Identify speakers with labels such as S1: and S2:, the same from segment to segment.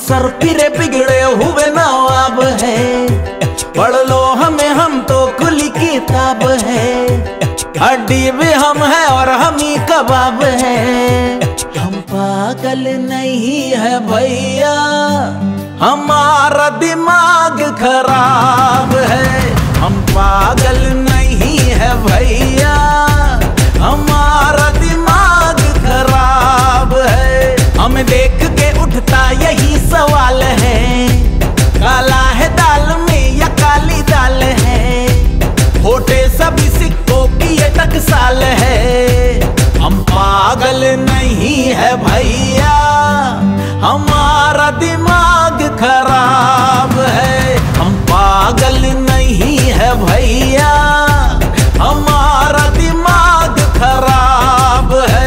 S1: Sir फिरे बिगड़े हुए नवाब है, पढ़ लो हमें हम तो खुली किताब है। हड्डी भी हम है और हम ही कबाब है। हम पागल नहीं है भैया, हमारा दिमाग खराब है। हम पागल नहीं है भैया, हमारा दिमाग खराब है। हमें देख के उठता यही सवाल है, काला है दाल में या काली दाल है। होठे सभी सिक्कों की ये टकसाल है। हम पागल नहीं है भैया, हमारा दिमाग खराब है। हम पागल नहीं है भैया, हमारा दिमाग खराब है।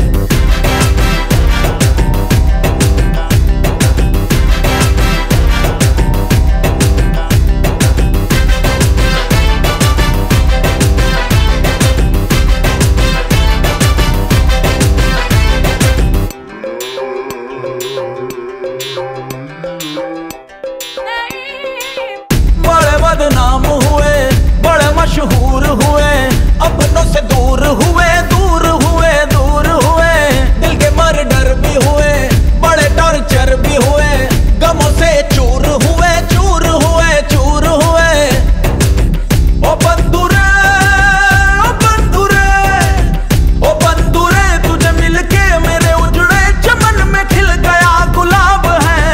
S1: बदनाम हुए, बड़े मशहूर हुए, अपनों से दूर हुए, दूर हुए, दूर हुए। दिल के मर्डर भी हुए, बड़े टॉर्चर भी हुए, गमों से चूर हुए, चूर हुए, चूर हुए। ओ बंदूरे, ओ बंदूरे, ओ बंदूरे, तुझे मिलके मेरे उजड़े चमन में खिल गया गुलाब है।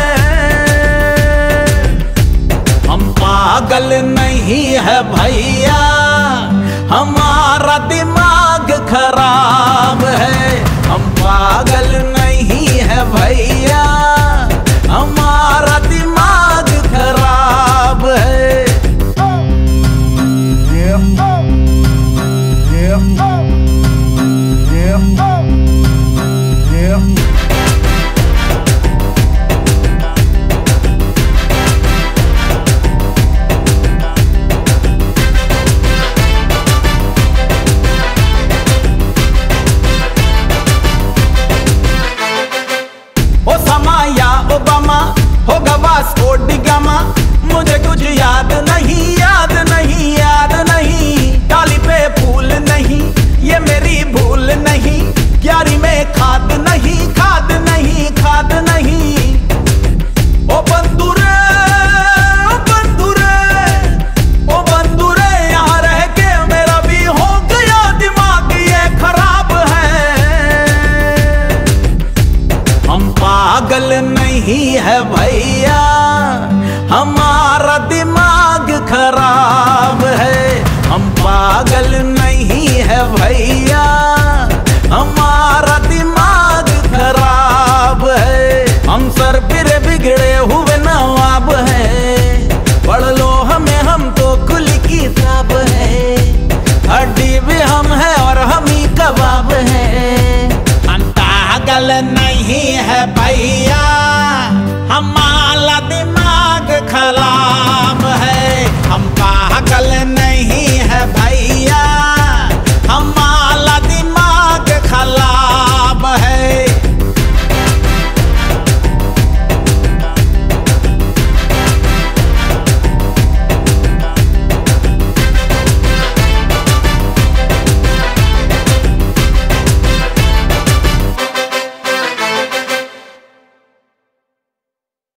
S1: हम पागल नहीं है भैया, हमारा दिमाग खराब है। हम पागल नहीं है भैया,